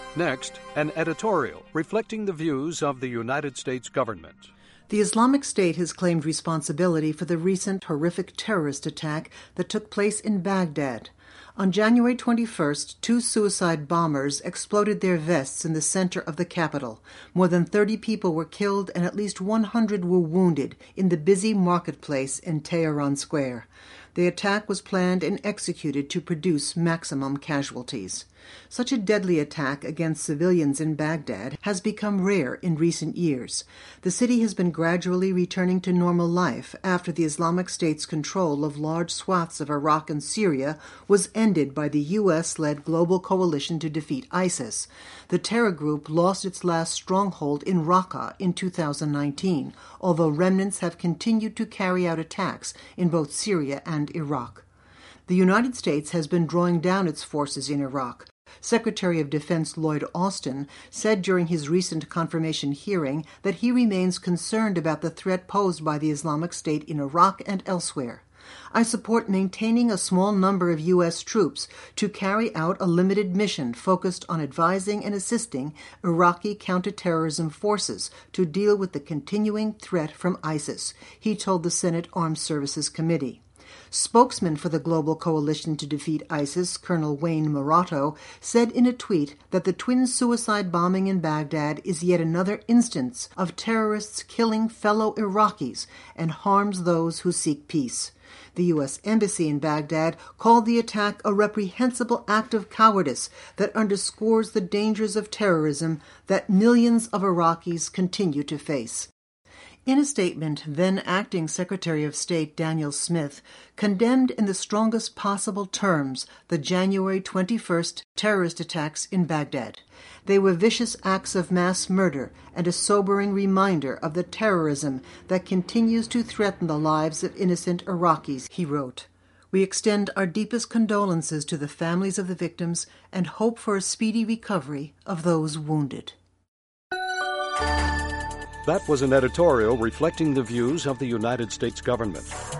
Next, an editorial reflecting the views of the United States government. The Islamic State has claimed responsibility for the recent horrific terrorist attack that took place in Baghdad. On January 21st, 2 suicide bombers exploded their vests in the center of the capital. More than 30 people were killed and at least 100 were wounded in the busy marketplace in Tehran Square. The attack was planned and executed to produce maximum casualties. Such a deadly attack against civilians in Baghdad has become rare in recent years. The city has been gradually returning to normal life after the Islamic State's control of large swaths of Iraq and Syria was ended by the U.S.-led global coalition to defeat ISIS. The terror group lost its last stronghold in Raqqa in 2019, although remnants have continued to carry out attacks in both Syria and Iraq. The United States has been drawing down its forces in Iraq. Secretary of Defense Lloyd Austin said during his recent confirmation hearing that he remains concerned about the threat posed by the Islamic State in Iraq and elsewhere. I support maintaining a small number of U.S. troops to carry out a limited mission focused on advising and assisting Iraqi counterterrorism forces to deal with the continuing threat from ISIS, he told the Senate Armed Services Committee. Spokesman for the Global Coalition to Defeat ISIS, Colonel Wayne Morato, said in a tweet that the twin suicide bombing in Baghdad is yet another instance of terrorists killing fellow Iraqis and harms those who seek peace. The U.S. Embassy in Baghdad called the attack a reprehensible act of cowardice that underscores the dangers of terrorism that millions of Iraqis continue to face. In a statement, then Acting Secretary of State Daniel Smith condemned in the strongest possible terms the January 21st terrorist attacks in Baghdad. They were vicious acts of mass murder and a sobering reminder of the terrorism that continues to threaten the lives of innocent Iraqis, he wrote. We extend our deepest condolences to the families of the victims and hope for a speedy recovery of those wounded. That was an editorial reflecting the views of the United States government.